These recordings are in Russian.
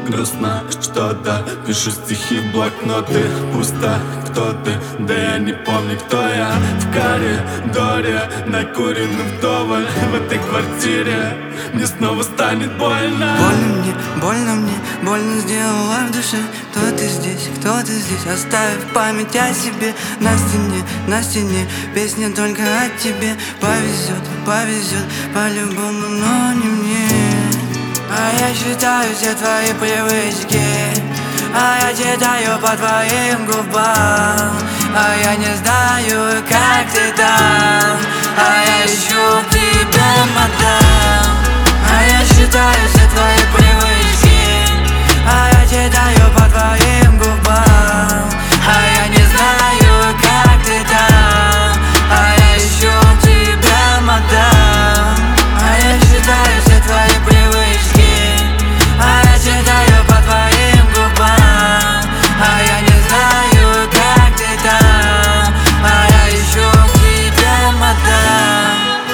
грустно что-то, пишу стихи в блокноты. Пусто, кто ты? Да я не помню, кто я. В коридоре, накуренный вдоволь. В этой квартире мне снова станет больно. Больно мне, больно сделала в душе. Кто ты здесь, оставив память о себе. На стене, песня только о тебе. Повезет, по-любому, но не мне. А я считаю все твои привычки, а я читаю по твоим губам. А я не знаю, как ты там, а я ищу тебя, мадам. А я считаю все твои привычки, а я читаю по твоим губам. А я не знаю, как ты там, а я ищу тебя, мадам. А я считаю все твои привычки, а я читаю по твоим губам. А я не знаю, как ты там, а я ищу тебя, мадам.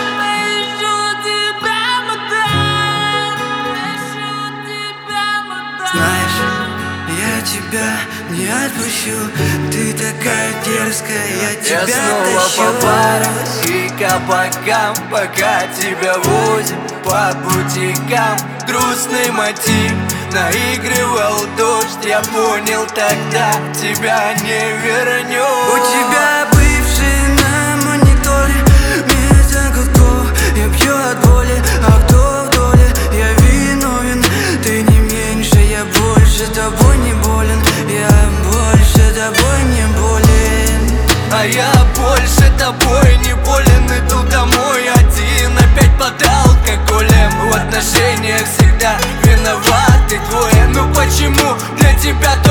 Знаешь, я тебя не отпущу. Ты такая дерзкая, я тебя снова тащу. по барам и кабакам, пока тебя возим по бутикам. Грустный мотив наигрывал дождь. Я понял тогда, тебя не вернешь. У тебя бывший на мониторе, вместо глотков я пью от боли. А кто в доле? Я виновен, ты не меньше. Я больше тобой не болен, я больше тобой не болен. А я больше тобой не болен. Иду домой один, опять под алкоголем. В отношениях всегда виноваты двое. Ну почему для тебя